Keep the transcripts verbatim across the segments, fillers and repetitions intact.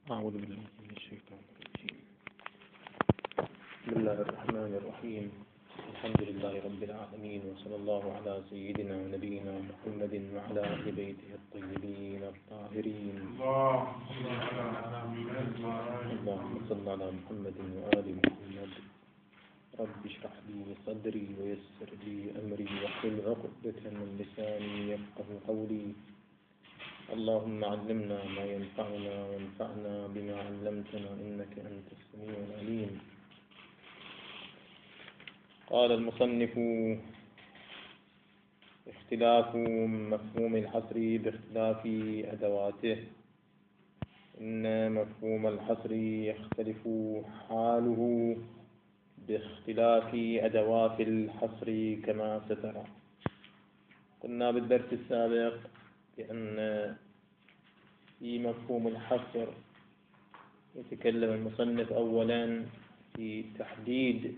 أعوذ بالله من الشيطان الرجيم. بسم الله الرحمن الرحيم. الحمد لله رب العالمين، وصلى الله على سيدنا ونبينا محمد وعلى أهل بيته الطيبين الطاهرين. اللهم صل على محمد وآل محمد. رب اشرح لي صدري ويسر لي أمري واحلل عقدة من لساني يفقه قولي. اللهم علمنا ما ينفعنا وانفعنا بما علمتنا إنك أنت السميع العليم. قال المصنف: اختلاف مفهوم الحصر باختلاف أدواته. إن مفهوم الحصر يختلف حاله باختلاف أدوات الحصر كما سترى. قلنا بالدرس السابق بأن في مفهوم الحصر يتكلم المصنف أولا في تحديد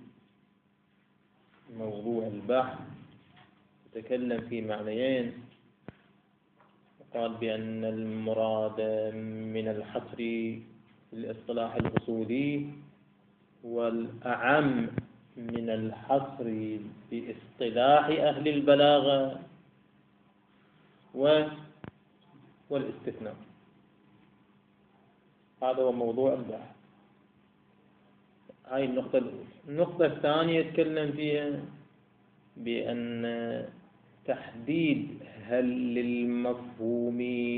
موضوع البحث، يتكلم في معنيين، وقال بأن المراد من الحصر في الاصطلاح الأصولي والأعم من الحصر في اصطلاح أهل البلاغة والاستثناء. هذا هو موضوع البحث. هاي النقطة الأولى. النقطة الثانية يتكلم فيها بأن تحديد هل للمفهوم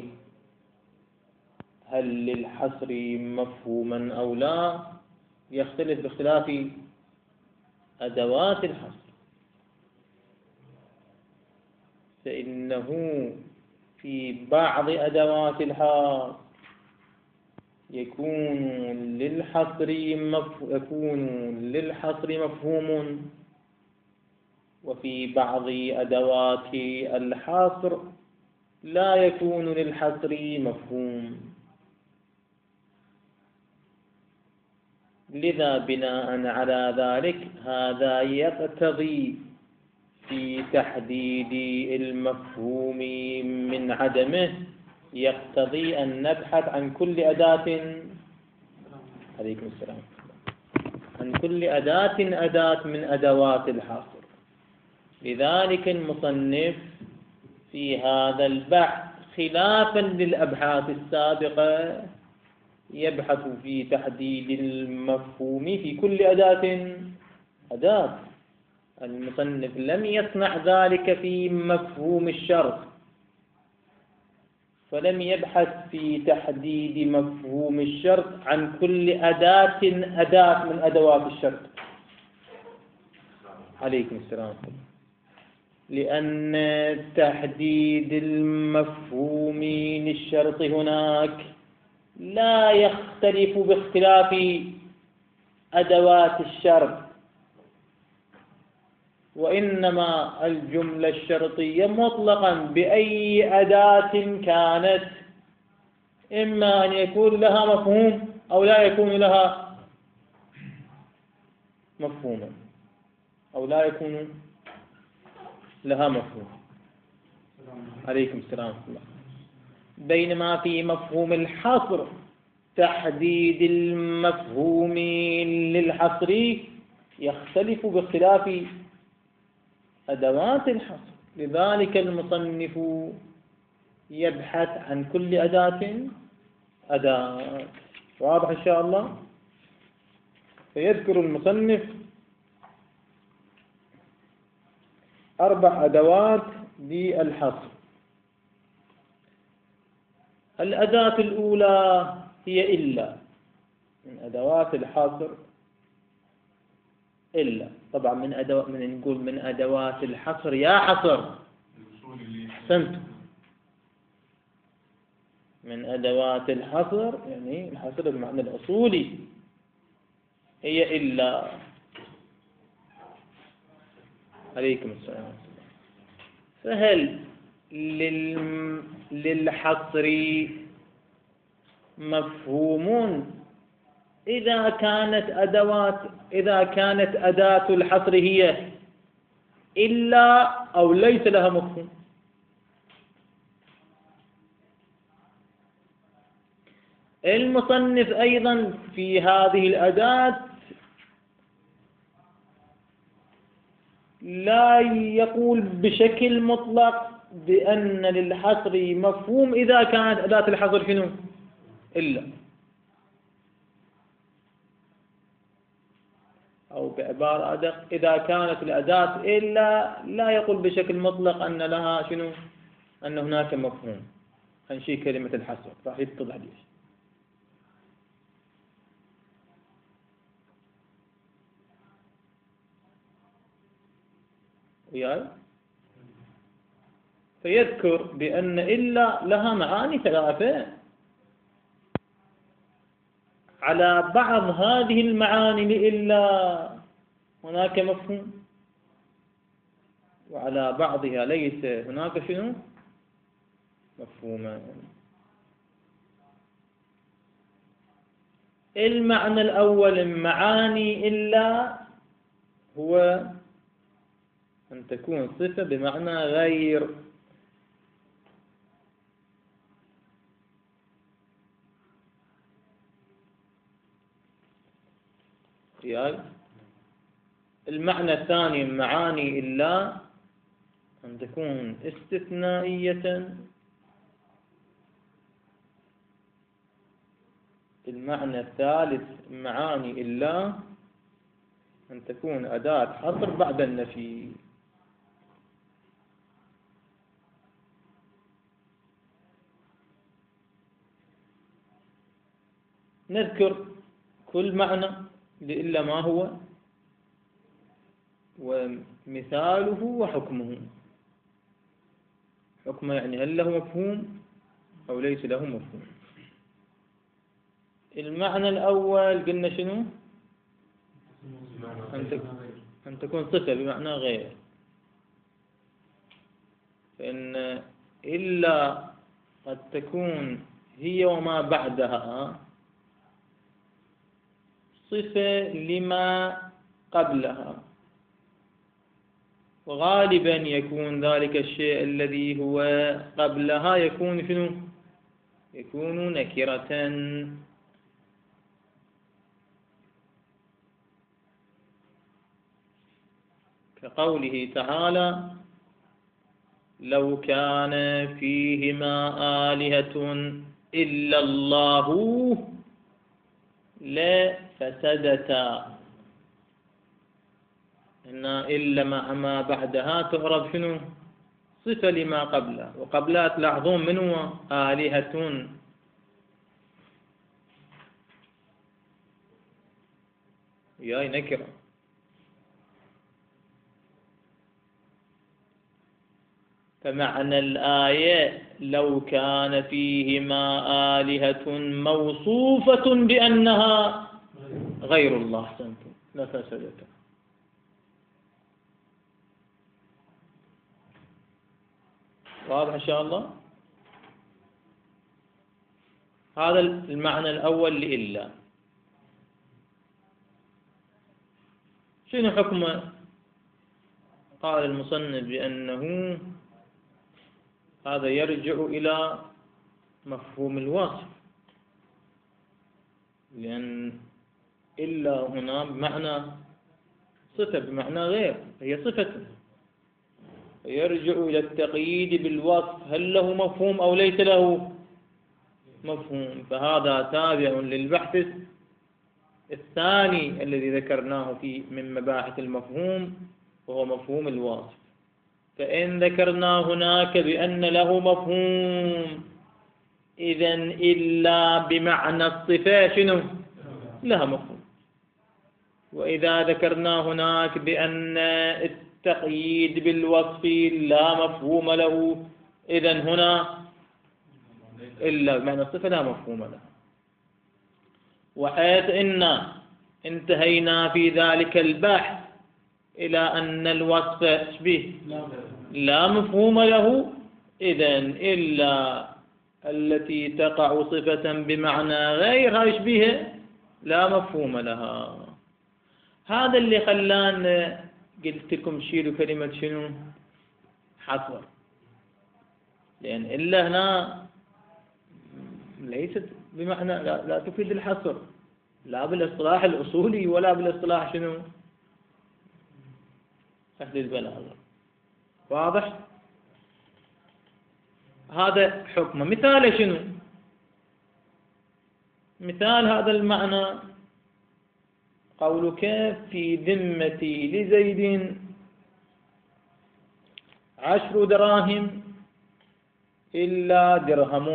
هل للحصر مفهوما أو لا يختلف باختلاف أدوات الحصر. فإنه في بعض أدوات الحصر يكون للحصر يكون للحصر مفهوم، وفي بعض أدوات الحصر لا يكون للحصر مفهوم. لذا بناء على ذلك هذا يقتضي في تحديد المفهوم من عدمه يقتضي أن نبحث عن كل أداة عليكم السلام عن كل أداة أداة من أدوات الحصر. لذلك المصنف في هذا البحث خلافا للأبحاث السابقة يبحث في تحديد المفهوم في كل أداة أداة. المصنف لم يصنع ذلك في مفهوم الشرط، فلم يبحث في تحديد مفهوم الشرط عن كل أداة أداة من أدوات الشرط. عليكم السلام. لأن تحديد المفهوم للشرط هناك لا يختلف باختلاف أدوات الشرط، وإنما الجملة الشرطية مطلقا بأي أداة كانت إما أن يكون لها مفهوم أو لا يكون لها مفهوما أو لا يكون لها مفهوم. عليكم السلام ورحمة الله. بينما في مفهوم الحصر تحديد المفهوم للحصر يختلف باختلاف أدوات الحصر. لذلك المصنف يبحث عن كل أداة أداة. واضح إن شاء الله؟ فيذكر المصنف أربع أدوات للحصر. الأداة الأولى هي إلا، من أدوات الحصر إلا. طبعا من أدوات من نقول من أدوات الحصر يا حصر أحسنت. من أدوات الحصر يعني الحصر بمعنى الأصولي هي إلا. عليكم السلام. فهل لل... للحصر مفهوم إذا كانت أدوات إذا كانت أداة الحصر هي إلا أو ليس لها مفهوم؟ المصنف أيضا في هذه الأداة لا يقول بشكل مطلق بأن للحصر مفهوم إذا كانت أداة الحصر شنو؟ إلا، أو بعبارة أدق إذا كانت الأداة إلا لا يقول بشكل مطلق أن لها شنو؟ أن هناك مفهوم. هنشي كلمة الحصر راح يتضح ليش. وياي؟ فيذكر بأن إلا لها معاني ثلاثة، على بعض هذه المعاني لإلا هناك مفهوم، وعلى بعضها ليس هناك شنو؟ مفهوما. المعنى الأول من معاني إلا هو أن تكون صفة بمعنى غير، يعني المعنى الثاني من معاني إلا أن تكون استثنائية. المعنى الثالث من معاني إلا أن تكون أداة حصر بعد النفي. نذكر كل معنى لإلا ما هو ومثاله وحكمه. حكمه يعني هل له مفهوم أو ليس له مفهوم. المعنى الأول قلنا شنو؟ أن تكون صفة بمعنى غير، فإن إلا قد تكون هي وما بعدها صفة لما قبلها، وغالبا يكون ذلك الشيء الذي هو قبلها يكون شنو؟ يكون نكرة. كقوله تعالى: لو كان فيهما آلهة إلا الله لفسدتا. إن إلا ما بعدها تعرف شنو؟ صفة لما قبلها، وقبلها تلاحظون من هو؟ آلهة. ياي نكرة. فمعنى الآية لو كان فيهما آلهة موصوفة بأنها غير الله أحسنتم لفسدتا. واضح إن شاء الله؟ هذا المعنى الأول لإلا. شنو حكمه؟ قال المصنف بأنه هذا يرجع إلى مفهوم الوصف، لأن إلا هنا بمعنى صفة بمعنى غير، هي صفة، يرجع إلى التقييد بالوصف هل له مفهوم أو ليس له مفهوم. فهذا تابع للبحث الثاني الذي ذكرناه في من مباحث المفهوم، وهو مفهوم الوصف. فإن ذكرنا هناك بأن له مفهوم، إذن إلا بمعنى الصفة شنو؟ لها مفهوم. وإذا ذكرنا هناك بأن التقييد بالوصف لا مفهوم له، إذن هنا إلا بمعنى الصفة لا مفهوم له. وحيث إن انتهينا في ذلك البحث إلى أن الوصف شبيه لا مفهوم له، إذن إلا التي تقع صفة بمعنى غيرها يشبهها لا مفهوم لها. هذا اللي خلان قلت لكم شيلوا كلمة شنو؟ حصر. لأن إلا هنا ليست بمعنى لا, لا تفيد الحصر، لا بالاصطلاح الأصولي ولا بالاصطلاح شنو أهل البلاغة. واضح؟ هذا حكمه. مثال شنو؟ مثال هذا المعنى قولك في ذمتي لزيد عشر دراهم إلا درهم.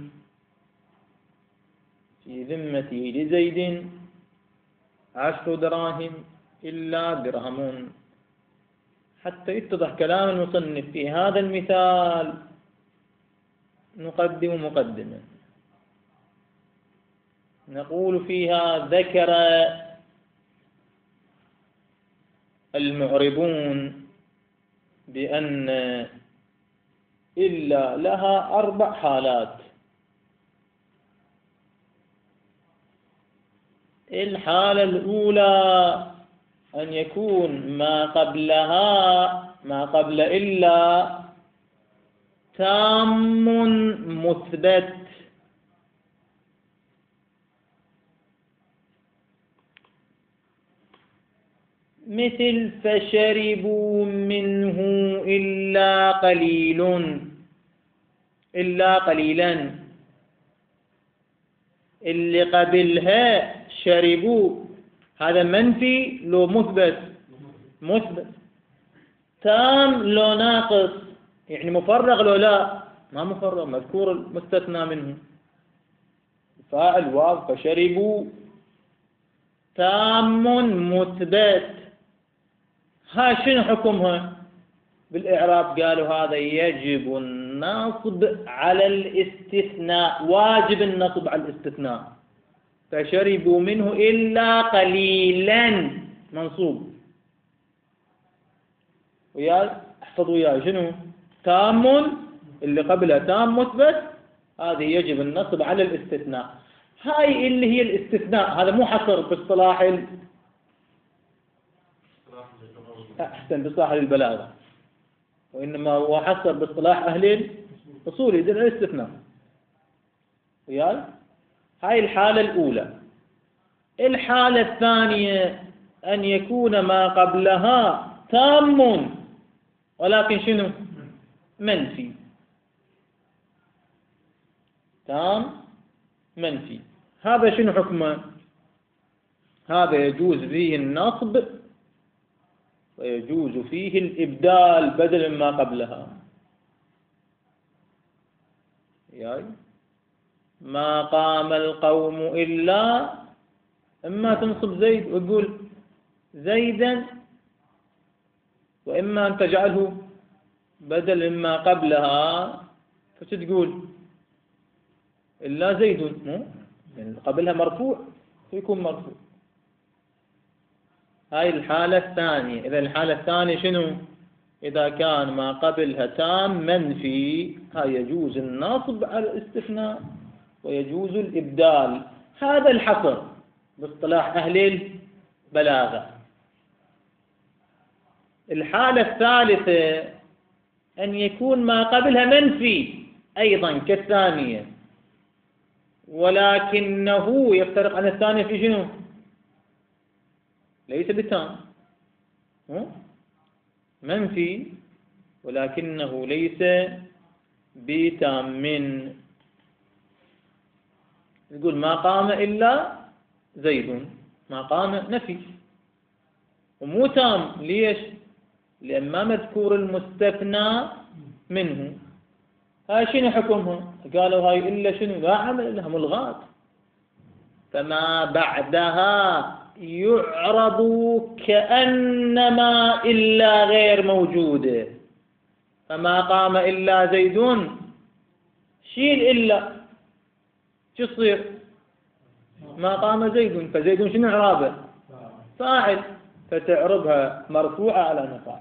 في ذمتي لزيد عشر دراهم إلا درهم. حتى يتضح كلام المصنف في هذا المثال نقدم مقدمة نقول فيها: ذكر المعربون بأن إلا لها أربع حالات. الحالة الأولى أن يكون ما قبلها ما قبل إلا تام مثبت، مثل فشربوا منه إلا قليل إلا قليلا. اللي قبلها شربوا هذا منفي لو مثبت؟ مثبت. تام لو ناقص؟ يعني مفرغ لو لا؟ ما مفرغ، مذكور المستثنى منه فاعل واو. فشربوا تام مثبت. ها شنو حكمها بالإعراب؟ قالوا هذا يجب النصب على الاستثناء، واجب النصب على الاستثناء. فشربوا منه إلا قليلا منصوب. ويا احفظوا وياي شنو؟ تام اللي قبلها تام مثبت، هذه يجب النصب على الاستثناء. هاي اللي هي الاستثناء، هذا مو حصر باصطلاح ال... أحسن باصطلاح البلاغة، وإنما هو حصر باصطلاح أهل الأصول يدل على الاستثناء. وياي هاي الحالة الأولى. الحالة الثانية أن يكون ما قبلها تام ولكن شنو؟ منفي. تام منفي. هذا شنو حكمه؟ هذا يجوز فيه النصب ويجوز فيه الإبدال بدل ما قبلها. يعني ما قام القوم إلا، إما تنصب زيد وتقول زيدا، وإما أن تجعله بدل ما قبلها فتقول إلا زيد، مو يعني قبلها مرفوع فيكون مرفوع. هاي الحالة الثانية. إذا الحالة الثانية شنو؟ إذا كان ما قبلها تام منفي، هاي يجوز النصب على الاستثناء ويجوز الإبدال. هذا الحصر باصطلاح أهل البلاغة. الحالة الثالثة أن يكون ما قبلها منفي أيضا كالثانية، ولكنه يفترق عن الثانية في شنو؟ ليس بتام، منفي ولكنه ليس بتام. من يقول ما قام إلا زيد، ما قام نفي ومو تام. ليش؟ لأن ما مذكور المستثنى منه. هاي شنو حكمها؟ قالوا هاي إلا شنو؟ لا عمل لها، ملغات. فما بعدها يعرض كأنما إلا غير موجودة. فما قام إلا زيد، شيل إلا شو يصير؟ ما قام زيد، فزيد شنو إعرابه؟ فاعل، فتعربها مرفوعة على نفاع.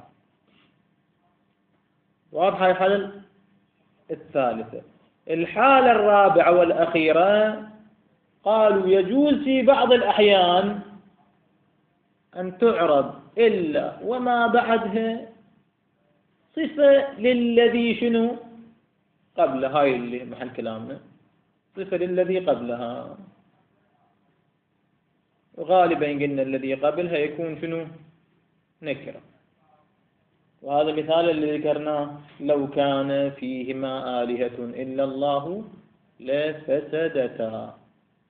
واضحة الحالة الثالثة. الحالة الرابعة والأخيرة قالوا يجوز في بعض الأحيان أن تعرض إلا وما بعدها صفة للذي شنو قبل. هاي اللي محل كلامنا. صفة للذي قبلها، وغالبا قلنا الذي قبلها يكون شنو؟ نكرة. وهذا مثال اللي ذكرناه: لو كان فيهما آلهة إلا الله لفسدتا.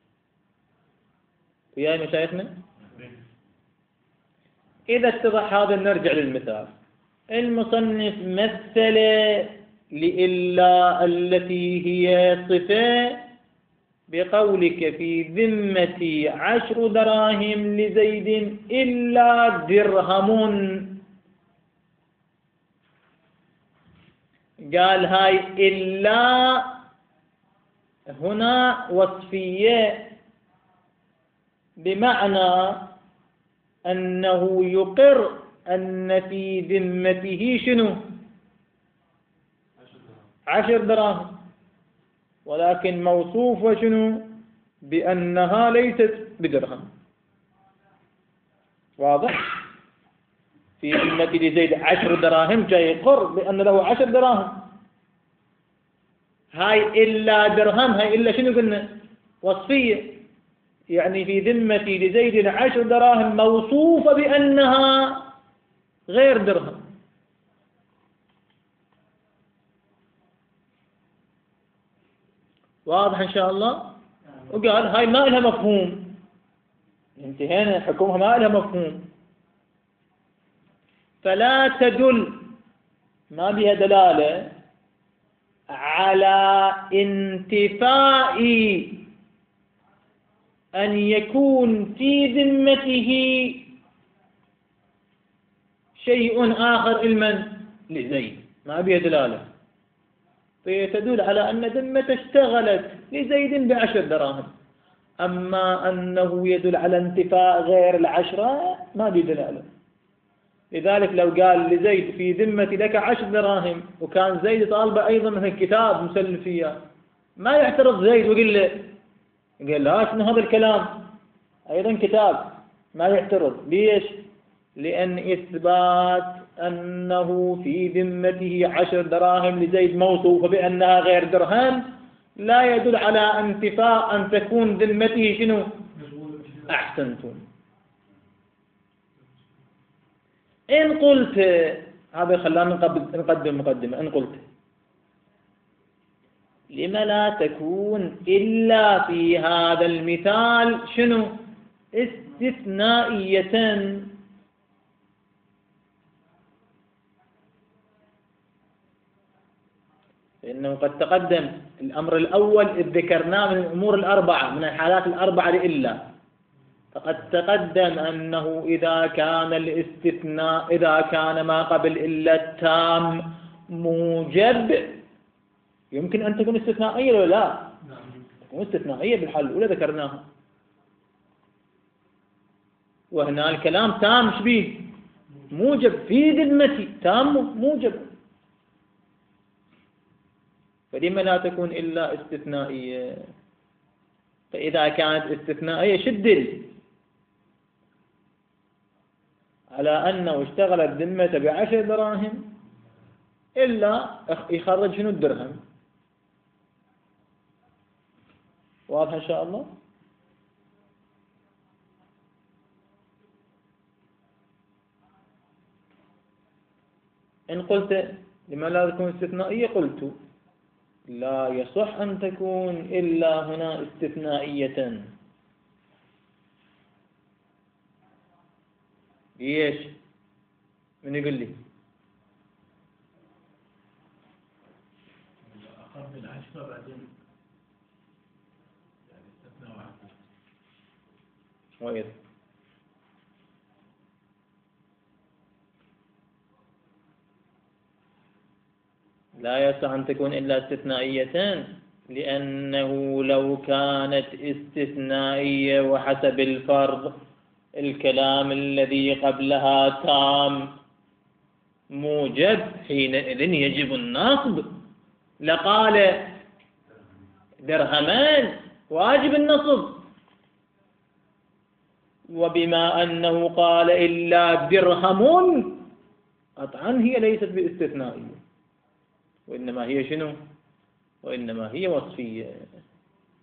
ويا مشايخنا إذا اتضح هذا نرجع للمثال. المصنف مثل لإلا التي هي صفة بقولك في ذمتي عشر دراهم لزيد إلا درهم. قال هاي إلا هنا وصفية، بمعنى أنه يقر أن في ذمته شنو؟ عشر دراهم، ولكن موصوف وشنو؟ بأنها ليست بدرهم. واضح؟ في ذمة لزيد عشر دراهم جاي يقر بأن له عشر دراهم. هاي إلا درهم، هاي إلا شنو قلنا؟ وصفية، يعني في ذمة لزيد عشر دراهم موصوفة بأنها غير درهم. واضح إن شاء الله؟ وقال هاي ما لها مفهوم، انتهينا حكمها ما لها مفهوم، فلا تدل، ما بها دلالة على انتفاء أن يكون في ذمته شيء آخر علما لزيد، ما بها دلالة. فهي تدل على أن ذمته اشتغلت لزيد بعشر دراهم، أما أنه يدل على انتفاء غير العشرة ما بها دلالة. لذلك لو قال لزيد في ذمتي لك عشر دراهم، وكان زيد طالبه أيضا مثل كتاب مسلم فيها، ما يعترض زيد ويقول له قال لا شنو هذا الكلام، أيضا كتاب، ما يعترض. ليش؟ لأن إثبات أنه في ذمته عشر دراهم لزيد موصوفة بأنها غير درهم لا يدل على انتفاء أن تكون ذمته شنو؟ أحسنتم. إن قلت، هذا خلانا نقدم مقدمة، إن قلت لما لا تكون إلا في هذا المثال شنو؟ استثنائية، لأنه قد تقدم الأمر الأول إذ ذكرناه من الأمور الأربعة، من الحالات الأربعة لإلا، فقد تقدم أنه إذا كان الاستثناء إذا كان ما قبل إلا التام موجب يمكن أن تكون استثنائية ولا لا؟ تكون استثنائية بالحال الأولى ذكرناها. وهنا الكلام تام شبيه موجب في ذمتي، تام موجب، فلما لا تكون إلا استثنائية؟ فإذا كانت استثنائية شدل على أنه اشتغل الذمة بعشر دراهم إلا يخرج شنو؟ الدرهم. واضح إن شاء الله؟ إن قلت لما لا تكون استثنائية، قلت لا يصح أن تكون إلا هنا استثنائية. ليش؟ من يقول لي؟ أقرب العشرة بعدين يعني استثناء واحد. وإذ لا يصح أن تكون إلا استثنائية، لأنه لو كانت استثنائية وحسب الفرض الكلام الذي قبلها تام موجب، حينئذ يجب النصب، لقال درهمان واجب النصب. وبما أنه قال إلا درهم قطعا هي ليست باستثنائية، وإنما هي شنو؟ وإنما هي وصفية.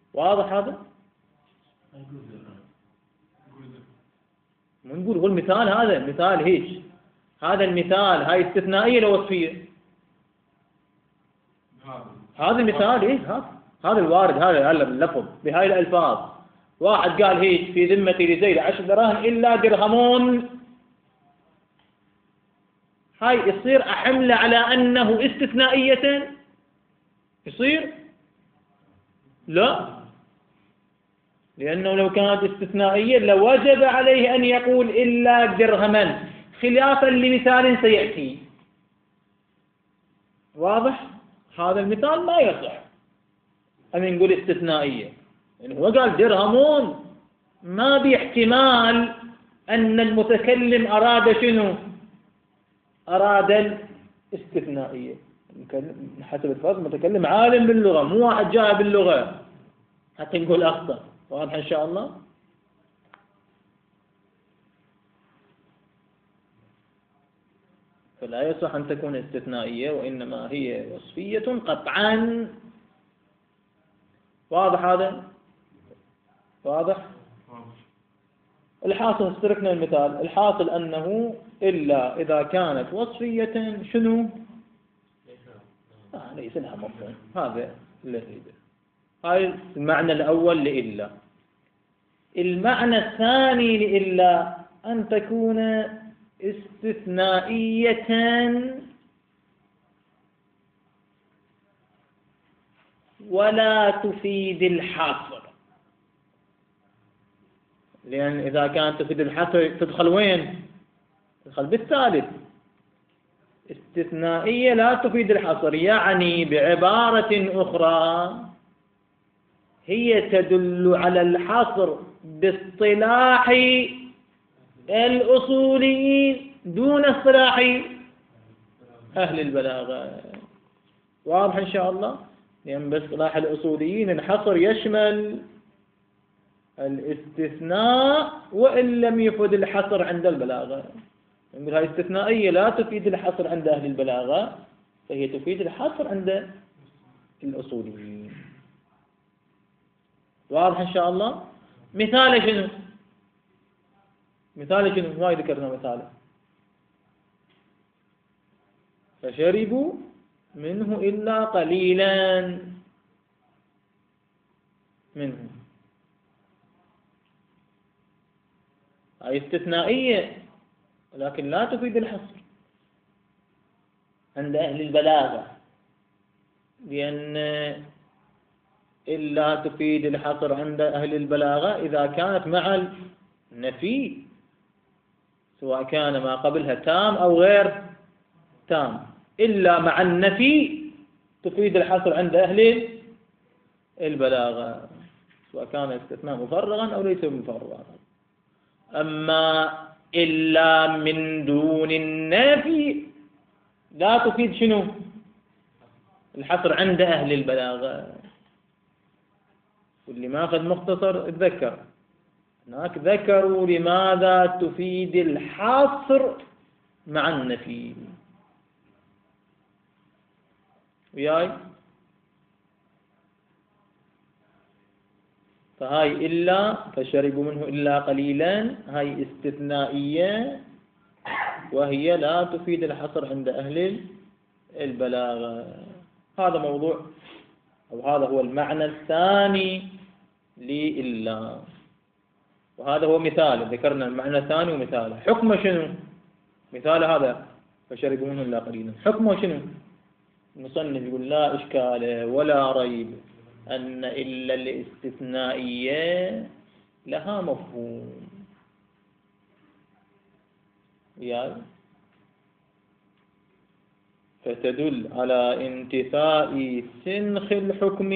واضح هذا؟ مو نقول هو المثال هذا مثال هيك، هذا المثال هاي استثنائية لو وصفية؟ هذا المثال إيه هذا هذا الوارد، هذا هذا اللفظ بهاي الألفاظ. واحد قال هيك في ذمتي لزيد عشر دراهم إلا درهمون، هاي يصير أحمله على أنه استثنائية؟ يصير؟ لا، لأنه لو كانت استثنائية لوجب عليه أن يقول إلا درهما، خلافا لمثال سيأتي. واضح؟ هذا المثال ما يصح أن نقول استثنائية، يعني هو قال درهمون، ما باحتمال أن المتكلم أراد شنو؟ أراد الاستثنائية. حسب الفرض المتكلم عالم باللغة، مو واحد جاء باللغة حتى نقول أخطأ. واضح إن شاء الله؟ فلا يصح أن تكون استثنائية، وإنما هي وصفية قطعا. واضح هذا؟ واضح؟ الحاصل استركنا المثال، الحاصل أنه إلا إذا كانت وصفية شنو؟ آه ليس لها مفهوم. هذا اللي نريده. هاي المعنى الأول لإلا. المعنى الثاني لإلا أن تكون استثنائية ولا تفيد الحصر، لأن إذا كانت تفيد الحصر تدخل وين؟ تدخل بالثالث. استثنائية لا تفيد الحصر، يعني بعبارة أخرى هي تدل على الحصر باصطلاح الأصوليين دون اصطلاح أهل البلاغة. واضح إن شاء الله؟ لأن باصطلاح الأصوليين الحصر يشمل الاستثناء وإن لم يفيد الحصر عند البلاغة. نقول هاي استثنائية لا تفيد الحصر عند أهل البلاغة، فهي تفيد الحصر عند الأصوليين. واضح إن شاء الله؟ مثال شنو؟ مثال شنو؟ ما ذكرنا مثاله. فشربوا منه إلا قليلا منه، هاي استثنائية ولكن لا تفيد الحصر عند أهل البلاغة، لأن إلا تفيد الحصر عند أهل البلاغة إذا كانت مع النفي، سواء كان ما قبلها تام أو غير تام. إلا مع النفي تفيد الحصر عند أهل البلاغة، سواء كان استثناء مفرغا أو ليس مفرغا. أما إلا من دون النفي لا تفيد شنو؟ الحصر عند أهل البلاغة. واللي ما أخذ مختصر اتذكر هناك ذكروا لماذا تفيد الحصر مع النفي. وياي؟ فهاي إلا فشربوا منه إلا قليلا، هاي استثنائية وهي لا تفيد الحصر عند أهل البلاغة. هذا موضوع أو هذا هو المعنى الثاني لإلا، وهذا هو مثال. ذكرنا المعنى الثاني ومثاله. حكمه شنو؟ مثال هذا فشربوا منه إلا قليلا، حكمه شنو؟ المصنف يقول لا إشكال ولا ريب أن إلا الاستثنائية لها مفهوم. يعني فتدل على انتفاء سنخ الحكم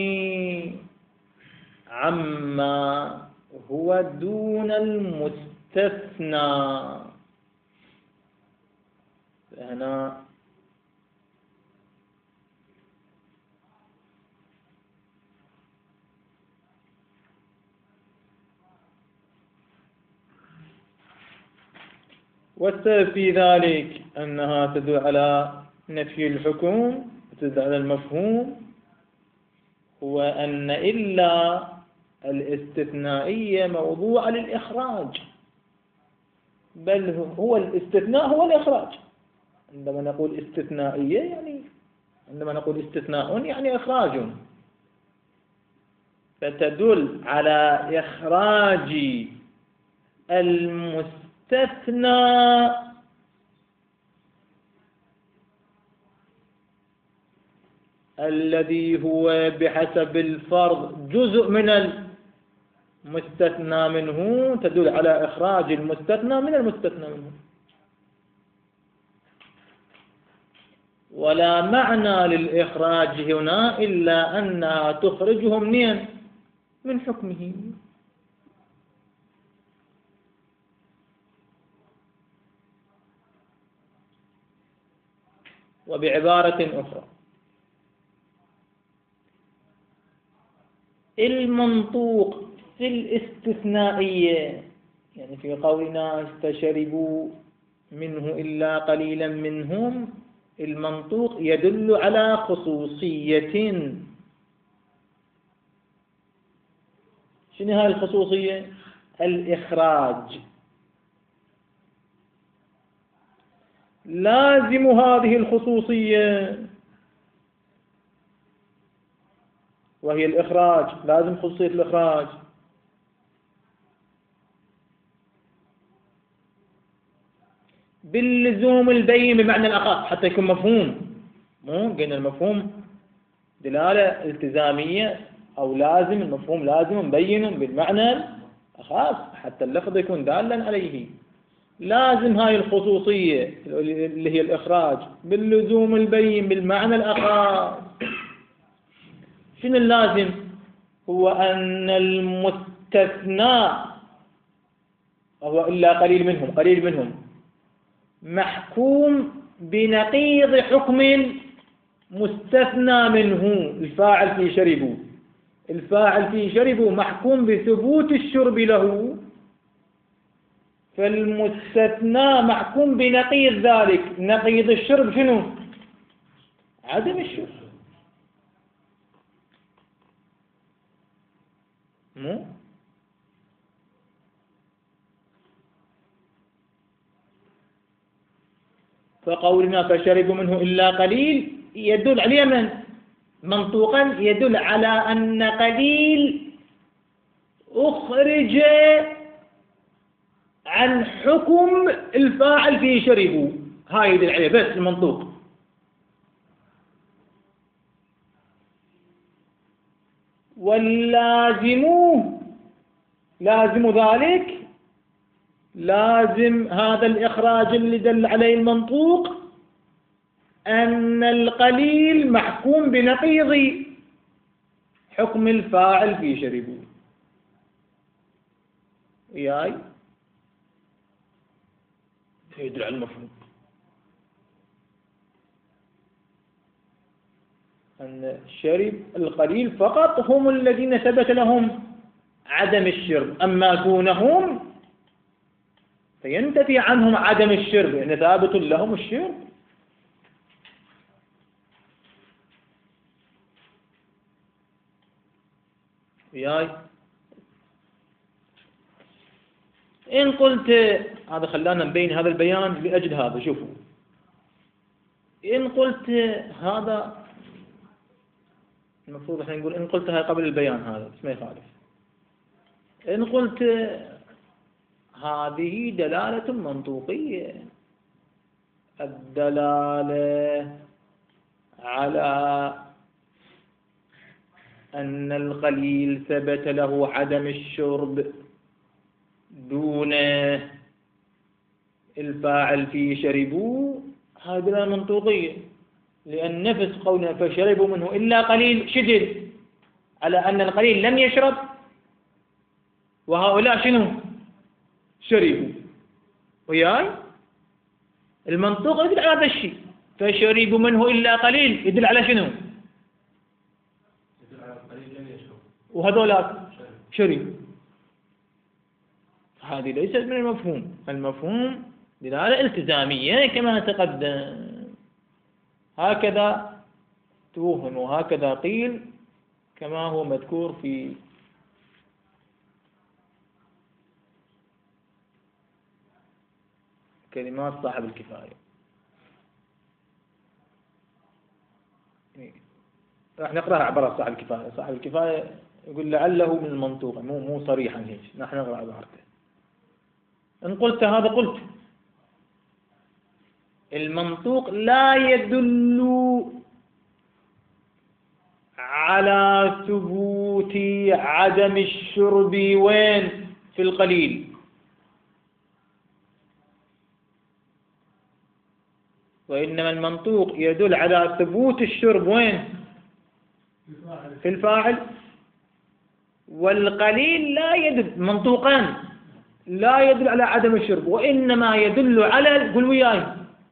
عما هو دون المستثنى. هنا والسبب في ذلك أنها تدل على نفي الحكم، تدل على المفهوم، هو أن إلا الاستثنائية موضوع للإخراج، بل هو الاستثناء هو الإخراج. عندما نقول استثنائية يعني عندما نقول استثناء يعني إخراج، فتدل على إخراج المستثنى الذي هو بحسب الفرض جزء من المستثنى منه، تدل على إخراج المستثنى من المستثنى منه. ولا معنى للإخراج هنا إلا أنها تخرجه منين؟ من حكمه. وبعبارة أخرى، المنطوق في الاستثنائية يعني في قولنا فشربوا منه إلا قليلا منهم، المنطوق يدل على خصوصية. شنو هاي الخصوصية؟ الإخراج. لازم هذه الخصوصية وهي الإخراج، لازم خصوصية الإخراج باللزوم البين بمعنى الأخص حتى يكون مفهوم. مو قلنا المفهوم دلالة التزامية أو لازم، المفهوم لازم مبين بالمعنى الأخص حتى اللفظ يكون دالا عليه. لازم هاي الخصوصية اللي هي الإخراج باللزوم البين بالمعنى الأخص. شنو اللازم؟ هو أن المستثنى هو إلا قليل منهم، قليل منهم محكوم بنقيض حكم مستثنى منه. الفاعل في شربوا، الفاعل في شربوا محكوم بثبوت الشرب له، فالمستثنى محكوم بنقيض ذلك. نقيض الشرب شنو؟ عدم الشرب. مو فقولنا فشربوا منه إلا قليل يدل على من؟ منطوقا يدل على أن قليل أخرج عن حكم الفاعل في شربوا. هاي يدل عليه بس المنطوق. واللازم لازم ذلك، لازم هذا الإخراج اللي دل عليه المنطوق أن القليل محكوم بنقيض حكم الفاعل في شربوا. وياي يدل على المفهوم أن شرب القليل فقط هم الذين ثبت لهم عدم الشرب، أما دونهم فينتفي عنهم عدم الشرب لأن ثابت لهم الشرب. وياي إن قلت هذا خلانا نبين هذا البيان لأجل هذا. شوفوا، إن قلت هذا المفروض احنا نقول إن قلتها قبل البيان هذا بس ما يخالف. إن قلت هذه دلالة منطوقية، الدلالة على أن القليل ثبت له عدم الشرب دون الفاعل في شربوا، هذه دلالة منطوقية، لأن نفس قولنا فشربوا منه إلا قليل شدد على أن القليل لم يشرب وهؤلاء شنو؟ شربوا. وياي المنطوق يدل على هذا الشيء، فشربوا منه إلا قليل يدل على شنو؟ يدل على القليل لم يشرب وهذولاك شربوا. هذه ليست من المفهوم. المفهوم دلالة التزامية كما تقدم. هكذا توهم وهكذا قيل كما هو مذكور في كلمات صاحب الكفاية. راح نقرأها عبارة صاحب الكفاية. صاحب الكفاية يقول لعله من المنطوق، مو مو صريحا هيك، نحن نقرأ عبارته. إن قلت هذا قلت المنطوق لا يدل على ثبوت عدم الشرب وين؟ في القليل. وإنما المنطوق يدل على ثبوت الشرب وين؟ في الفاعل. والقليل لا يدل، منطوقان لا يدل على عدم الشرب، وإنما يدل على، قل وياي،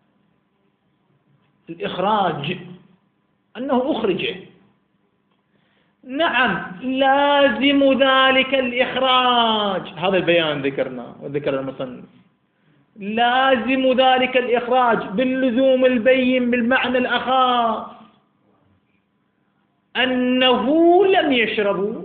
الإخراج، أنه أخرجه. نعم لازم ذلك الإخراج، هذا البيان ذكرنا وذكر المصنف، لازم ذلك الإخراج باللزوم البين بالمعنى الأخاص أنه لم يشربوا.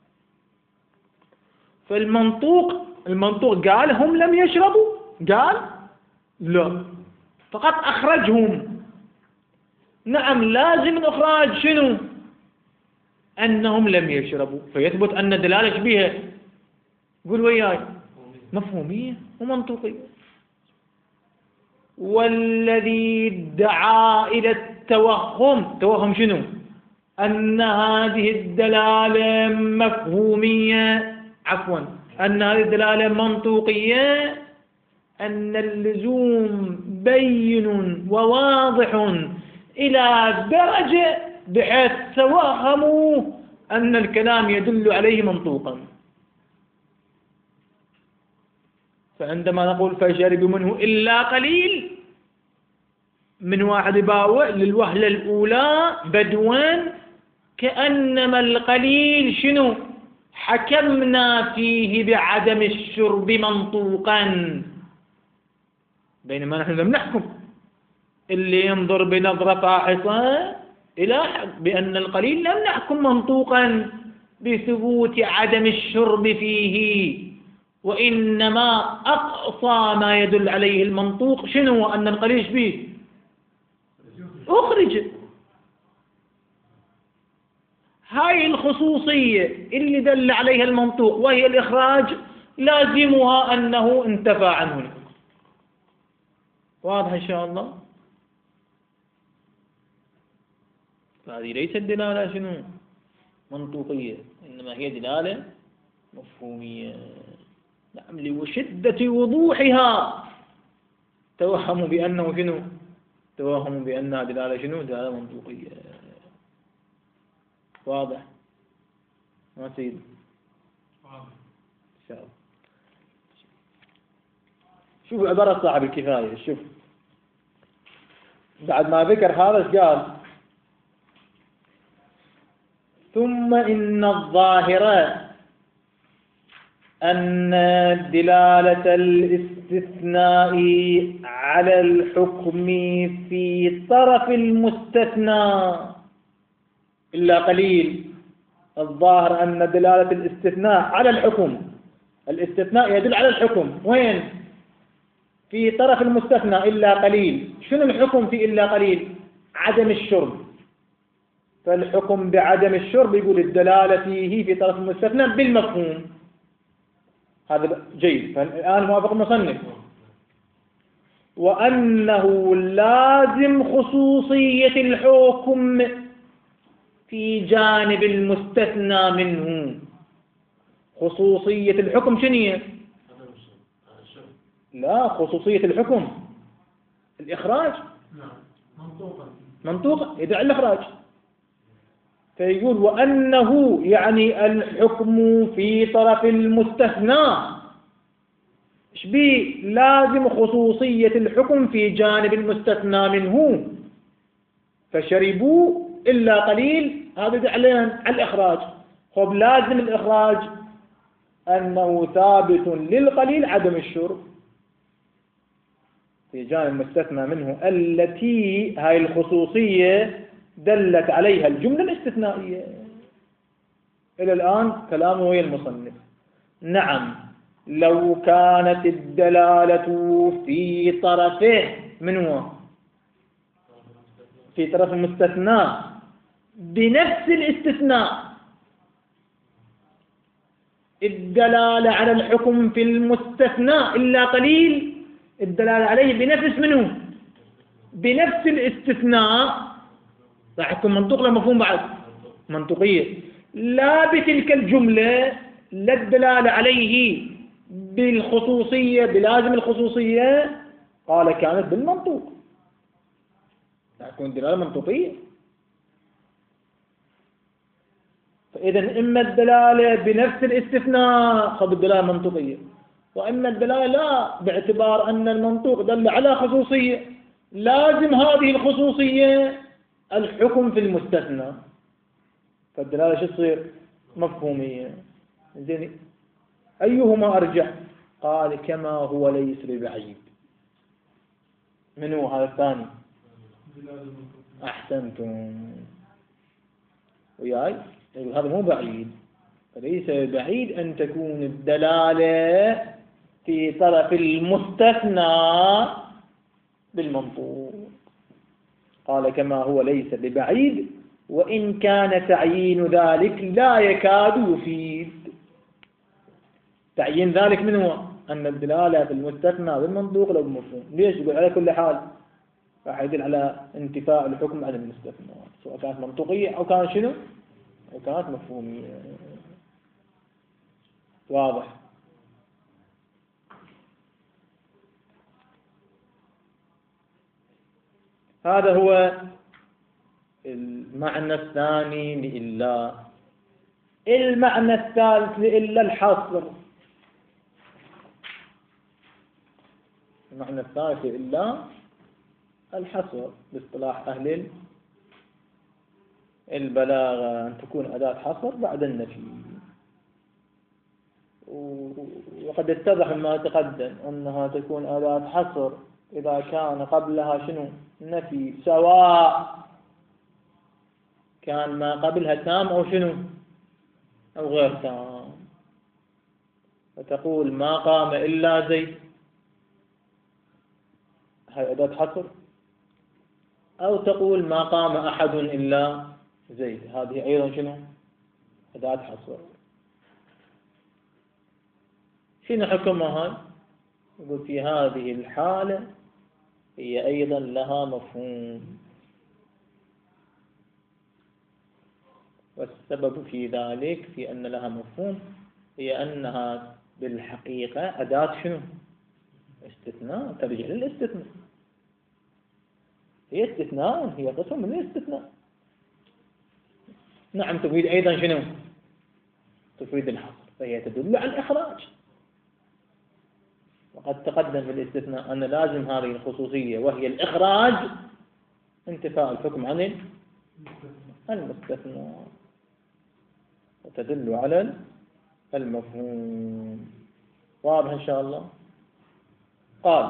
فالمنطوق المنطوق قال هم لم يشربوا، قال لا، فقط أخرجهم. نعم لازم الإخراج شنو؟ أنهم لم يشربوا، فيثبت أن الدلالة بها، قول وياي، مفهومية ومنطوقية. والذي دعا إلى التوهم، توهم شنو؟ أن هذه الدلالة مفهومية، عفوا أن هذه الدلالة منطوقية، أن اللزوم بين وواضح إلى درجة بحيث توهموا أن الكلام يدل عليه منطوقا. فعندما نقول فشربوا منه إلا قليل، من واحد باوع للوهلة الأولى بدوان كأنما القليل شنو؟ حكمنا فيه بعدم الشرب منطوقا، بينما نحن لم نحكم. اللي ينظر بنظرة فاحصة إلى بأن القليل لم نحكم منطوقا بثبوت عدم الشرب فيه، وإنما أقصى ما يدل عليه المنطوق شنو؟ أن القليل به أخرج. هاي الخصوصية اللي دل عليها المنطوق وهي الإخراج لازمها أنه انتفى عنه الحكم. واضح إن شاء الله؟ فهذه ليست دلالة شنو؟ منطوقية، إنما هي دلالة مفهومية. نعم لوشدة وضوحها توهموا بأنه شنو؟ توهموا بأنها دلالة شنو؟ دلالة منطوقية. واضح؟ ما سيد؟ واضح إن شاء الله. شوفوا عبارة صاحب الكفاية، شوف بعد ما ذكر هذا قال ثم إن الظاهر أن دلالة الاستثناء على الحكم في طرف المستثنى إلا قليل. الظاهر أن دلالة الاستثناء على الحكم، الاستثناء يدل على الحكم وين؟ في طرف المستثنى إلا قليل. شنو الحكم في إلا قليل؟ عدم الشرب. فالحكم بعدم الشرب يقول الدلالة فيه في طرف المستثنى بالمفهوم. هذا جيد. فالآن موافق المصنف. وأنه لازم خصوصية الحكم في جانب المستثنى منه. خصوصية الحكم شنو؟ لا، خصوصية الحكم الإخراج. منطوقا منطوقا يدعي الإخراج. فيقول وأنه يعني الحكم في طرف المستثنى شبيه؟ لازم خصوصية الحكم في جانب المستثنى منه. فشربوا إلا قليل، هذا يدعي على الإخراج. خب لازم الإخراج أنه ثابت للقليل عدم الشرب في جانب المستثنى منه، التي هاي الخصوصية دلت عليها الجملة الاستثنائية. إلى الآن كلامه هو المصنف. نعم لو كانت الدلالة في طرفه، من هو؟ في طرف المستثنى بنفس الاستثناء، الدلالة على الحكم في المستثنى إلا قليل، الدلالة عليه بنفس منه بنفس الاستثناء، راح يكون منطوق لا مفهوم بعد؟ منطقية. لا بتلك الجملة، لا الدلالة عليه بالخصوصية بلازم الخصوصية، قال كانت بالمنطوق، راح تكون دلالة منطقية. فإذا إما الدلالة بنفس الاستثناء خذ الدلالة منطقية، وإما الدلالة لا، باعتبار أن المنطوق دل على خصوصية، لازم هذه الخصوصية الحكم في المستثنى، فالدلالة شو تصير؟ مفهومية. زين، أيهما أرجح؟ قال كما هو ليس ببعيد. من هو هذا الثاني؟ أحسنتم وياي، هذا مو بعيد، فليس بعيد أن تكون الدلالة في طرف المستثنى بالمنطوق. قال كما هو ليس ببعيد، وإن كان تعيين ذلك لا يكاد يفيد. تعيين ذلك من هو؟ أن الدلالة في المستثنى بالمنطوق لو بمفهوم. ليش؟ يقول على كل حال راح يدل على انتفاء الحكم عن المستثنى، سواء كانت منطقية أو كانت شنو؟ أو كانت مفهومية. واضح؟ هذا هو المعنى الثاني لإلا. المعنى الثالث لإلا الحصر. المعنى الثالث لإلا الحصر باصطلاح أهل البلاغة، أن تكون أداة حصر بعد النفي. وقد اتضح ما تقدم أنها تكون أداة حصر إذا كان قبلها شنو؟ نفي، سواء كان ما قبلها تام أو شنو؟ أو غير تام. فتقول ما قام إلا زيد، هاي أداة حصر. أو تقول ما قام أحد إلا زيد، هذه أيضا شنو؟ أداة حصر. شنو حكمها هاي؟ يقول في هذه الحالة هي أيضا لها مفهوم، والسبب في ذلك في أن لها مفهوم هي أنها بالحقيقة أداة شنو؟ استثناء، ترجع للاستثناء، هي استثناء، هي قسم من الاستثناء. نعم، تفيد أيضا شنو؟ تفيد الحصر، فهي تدل على الإخراج. وقد تقدم في الاستثناء أن لازم هذه الخصوصية وهي الإخراج انتفاء الحكم عن المستثنى، وتدل على المفهوم. واضح إن شاء الله؟ قال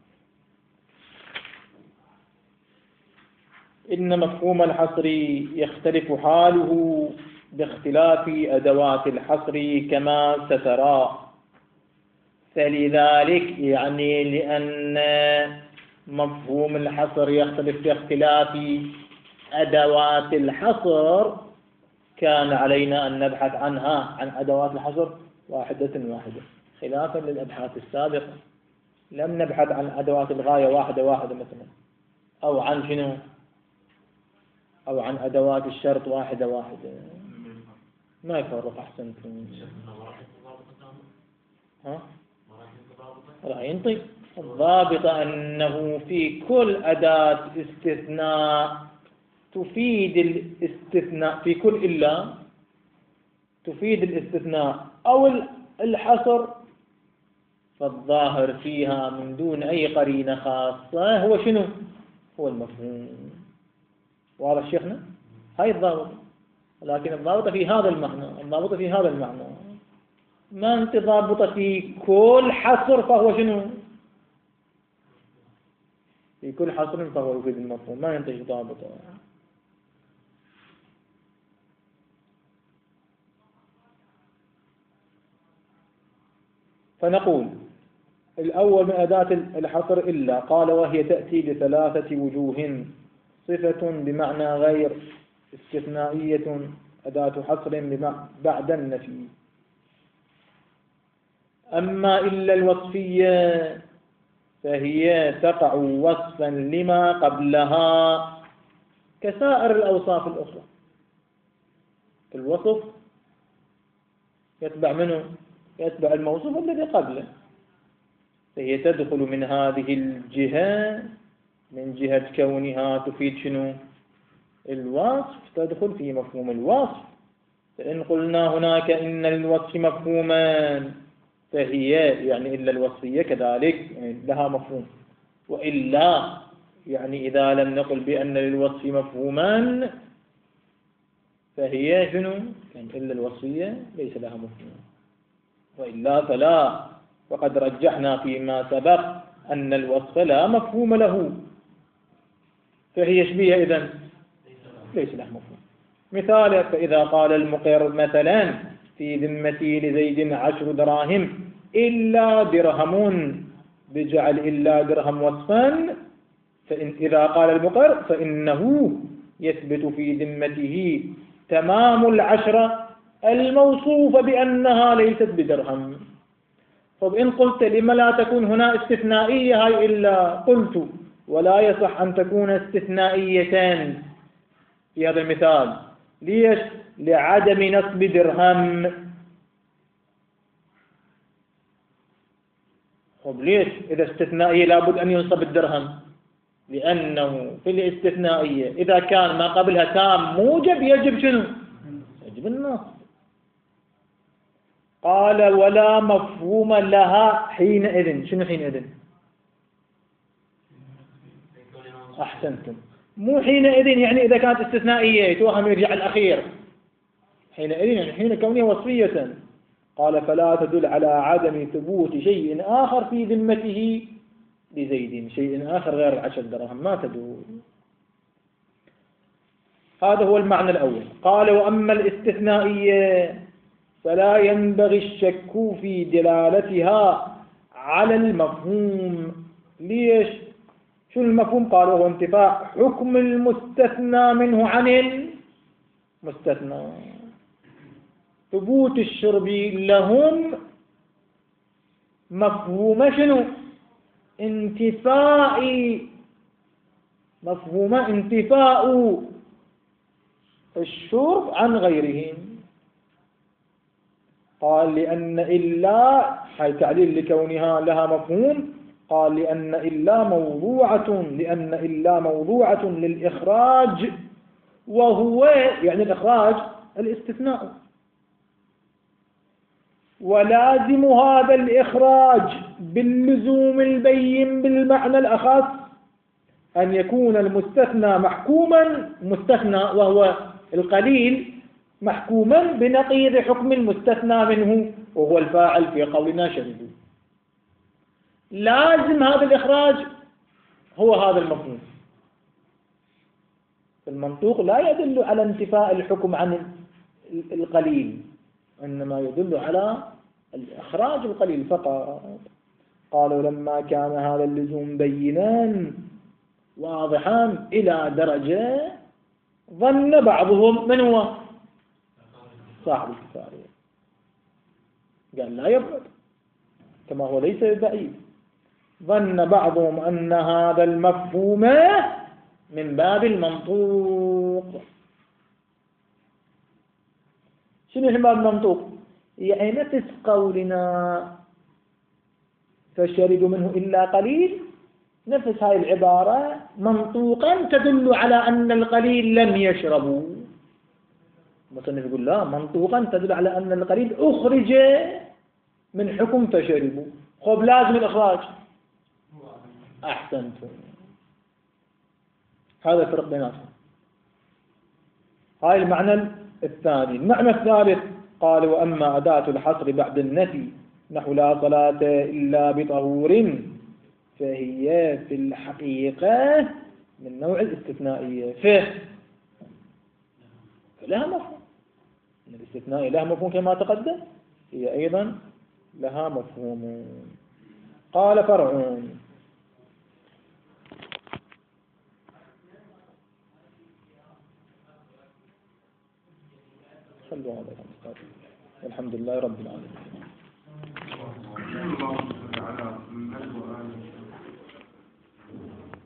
إن مفهوم الحصر يختلف حاله باختلاف أدوات الحصر كما سترى. فلذلك يعني لأن مفهوم الحصر يختلف باختلاف أدوات الحصر، كان علينا أن نبحث عنها، عن أدوات الحصر واحدة واحدة، خلافا للأبحاث السابقة. لم نبحث عن أدوات الغاية واحدة واحدة مثلا، أو عن شنو؟ أو عن أدوات الشرط واحدة واحدة. ما يفرق. أحسنتم. ها؟ لا ينطي الضابط أنه في كل أداة استثناء تفيد الاستثناء، في كل إلا تفيد الاستثناء أو الحصر، فالظاهر فيها من دون أي قرينة خاصة هو شنو؟ هو المفهوم. واضح شيخنا؟ هاي الضابط، لكن الضابط في هذا المعنى، الضابط في هذا المعنى. ما أنت ضابط في كل حصر فهو شنو؟ في كل حصر فهو يفيد المفهوم، ما ينتج ضابطه. فنقول الأول من أداة الحصر إلا، قال وهي تأتي بثلاثة وجوه: صفة بمعنى غير، استثنائية، أداة حصر بعد النفي. أما إلا الوصفية فهي تقع وصفا لما قبلها كسائر الأوصاف الأخرى. الوصف يتبع منه؟ يتبع الموصوف الذي قبله، فهي تدخل من هذه الجهة، من جهة كونها تفيد شنو؟ الوصف، تدخل في مفهوم الوصف. فإن قلنا هناك إن للوصف مفهوما فهي يعني إلا الوصفية كذلك يعني لها مفهوم، وإلا يعني إذا لم نقل بأن للوصف مفهوما فهي شنو؟ يعني إلا الوصفية ليس لها مفهوم، وإلا فلا. وقد رجحنا فيما سبق أن الوصف لا مفهوم له، فهي شبيه إذن ليس له مفهوم. مثال: فإذا قال المقر مثلا في ذمتي لزيد عشر دراهم إلا درهم، بجعل إلا درهم وصفا، فإن إذا قال المقر فإنه يثبت في ذمته تمام العشرة الموصوفة بأنها ليست بدرهم. طب إن قلت لما لا تكون هنا استثنائية هاي إلا؟ قلت ولا يصح أن تكون استثنائيتان في هذا المثال. ليش؟ لعدم نصب درهم. طب ليش إذا استثنائية لابد أن ينصب الدرهم؟ لأنه في الاستثنائية إذا كان ما قبلها تام موجب يجب شنو؟ يجب النصب. قال ولا مفهوم لها حينئذ. شنو حينئذ؟ أحسنتم، مو حينئذ يعني إذا كانت استثنائية يتوهم يرجع الأخير. حينئذ يعني حين كونها وصفية. قال فلا تدل على عدم ثبوت شيء آخر في ذمته لزيد، شيء آخر غير العشر دراهم ما تدل. هذا هو المعنى الأول. قال وأما الاستثنائية فلا ينبغي الشك في دلالتها على المفهوم. ليش؟ شو المفهوم؟ قال هو انتفاء حكم المستثنى منه عن المستثنى. ثبوت الشرب لهم مفهوم شنو؟ انتفاء مفهوم انتفاء الشرب عن غيرهم. قال لأن إلا هاي تعليل لكونها لها مفهوم. قال لأن إلا موضوعة لأن إلا موضوعة للإخراج، وهو يعني الإخراج الاستثناء، ولازم هذا الإخراج باللزوم البين بالمعنى الأخص أن يكون المستثنى محكوما، مستثنى وهو القليل محكوما بنقيض حكم المستثنى منه وهو الفاعل في قولنا شربوا. لازم هذا الإخراج هو هذا المفهوم. المنطوق لا يدل على انتفاء الحكم عن القليل، إنما يدل على الإخراج القليل فقط. قالوا لما كان هذا اللزوم بينا واضحا إلى درجة ظن بعضهم من هو صاحب الكفاية، قال لا يبعد كما هو ليس بعيد. ظن بعضهم أن هذا المفهوم من باب المنطوق. شنو من باب المنطوق؟ يعني نفس قولنا فشربوا منه إلا قليل، نفس هاي العبارة منطوقا تدل على أن القليل لم يشربوا. مثلا يقول لا، منطوقا تدل على أن القليل أخرج من حكم فشربوا. خب لازم الإخراج. أحسنتم، هذا الفرق بيناتهم. هاي المعنى الثاني. المعنى الثالث قال وأما أداة الحصر بعد النفي نحو لا صلاة إلا بطهور فهي في الحقيقة من نوع الاستثنائية. فه لها مفهوم، الاستثنائي لها مفهوم كما تقدم، هي أيضا لها مفهوم. قال فرع خلوا هذا الحمد لله رب العالمين.